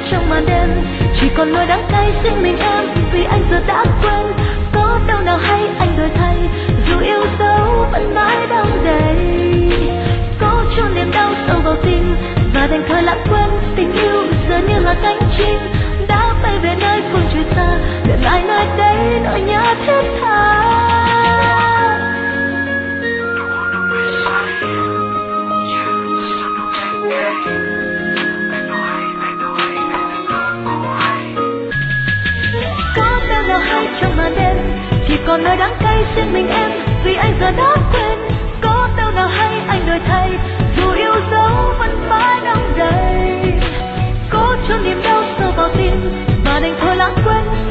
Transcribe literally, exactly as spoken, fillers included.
trong màn đêm, chỉ còn nỗi đắng cay riêng mình em vì anh giờ đã quên. Có đâu nào hay anh đổi thay, dù yêu dấu vẫn mãi đong đầy. Có chôn niềm đau sâu vào tim và đành thời lãng quên tình yêu giờ như là cánh chim đã bay về nơi phương trời xa, để lại nơi đây nỗi nhớ thiết tha. Có đâu nào hay trong màn đêm, chỉ còn nỗi đắng cay riêng mình em vì anh giờ đã quên. Có đâu nào hay anh đổi thay, dù yêu dấu vẫn mãi đong đầy. Cố chôn niềm đau sâu vào tim và đành thôi lãng quên